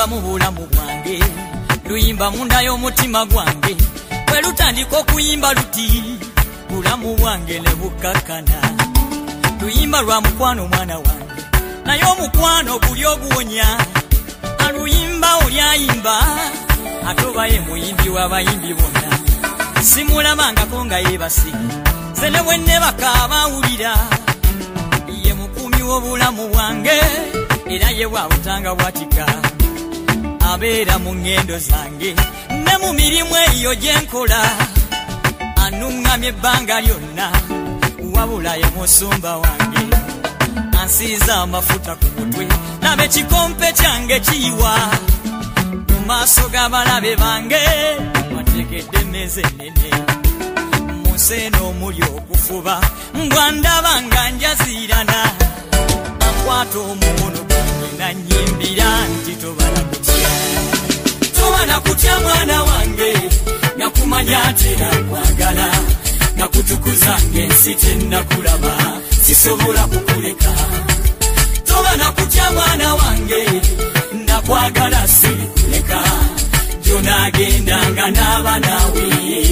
luyimba mu bulamu bwange, luyimba munda y'omutima gwange, bwe lutandika okuyimba luti bulamu bwange ne bukkakana. Luyimba lwa mukwano mwana wange, naye omukwano guli oguwonya. Aluyimba oli ayimba, ate oba ye muyimbi w'abayimbi bonna. Simulabangako nga yeebase, nze ne bwe nnebaka abawulira. Ye mukuumi w'obulamu bwange, era ye bw'abutanga bwatika. Abeera mu ngendo zange ne mu mirimu eyo gye nkola. Anuŋŋamya ebbanga lyonna, wabula ye musumba wange. Ansiiza amafuta ku mutwe, laba ekikompe kyange kiyiwa. Mu maaso g'abalabe bange wateekedde emmeeza ennene. Mu nsi eno omuli okufuba, mbwa ndaba nga njaziirana. Ankwata omukono gwange nannyimbira nti tobala kutya. Tobala kutya mwana wange, nakumanya ate nakwagala. Nakutukuza ng'ensi tennakulaba, sisobola kukuleka. Tobala kutya mwana wange, nakwagala sirikuleka. Gy'onaagendanga naaba naawe.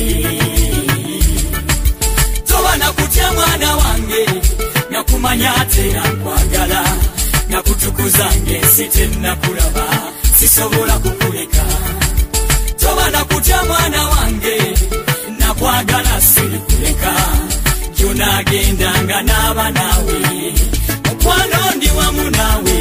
Tobala kutya mwana wange, nakumanya ate nakwagala. Nakutukuza ng'ensi tennakulaba, sisobola kukuleka. Tobala kutya mwana wange, nakwagala sirikuleka. Gy'onaagendanga naaba naawe. Mukwano ndi wamu naawe.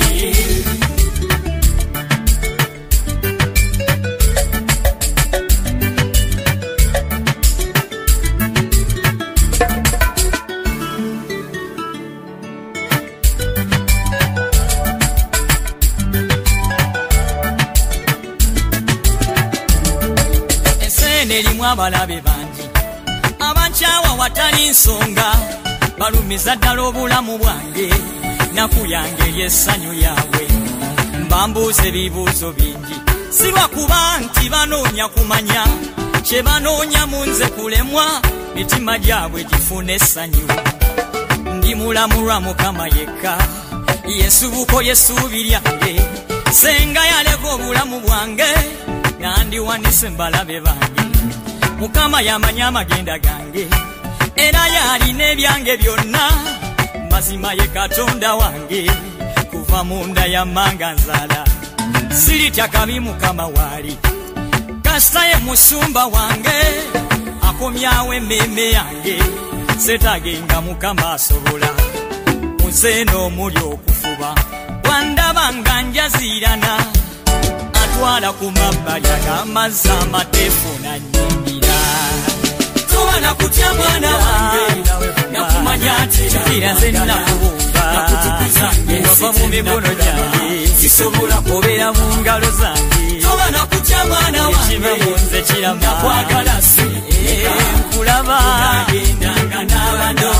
Erimu abalabe bangi abankyawa watali nsonga, balumiza ddala obulamu bwange. Naku yange ly'essanyu yaabwe, mbambuuza ebibuuzo bingi. Si lwakuba nti banoonya kumanya, kye banoonya mu nze kulemwa, mitima gyabwe gifuna essanyu. Ndi mulamu lwa Mukama yekka, y'ensibuko y'essuubi lyange. Senga yaleka obulamu bwange, nandiwanise mbalabe bange. Mukama yamanya amagenda gange, era yalina ebyange byonna. Mazima ye Katonda wange, kuva mu nda ya manga nzala. Siritya kabi Mukama waali, kasita ye musumba wange. Akomyawo emmeeme yange, seetagenga Mukama asobola. Mu nsi eno omuli okufuba, wandaba nga njaziirana. Atwala ku mabbali ag'amazzi amateefu nannyimbira. Tobala kutya mwana wange, nakumanya ate nakubumba. Nakutukuza ng'ensi mu mikono gyange, sisobola kubeera mu ngalo zange. Tobala kutya mwana wange, ekiba mu nze kirama. Nakwagala sirikuleka. Nkulaba nagendanga n'abano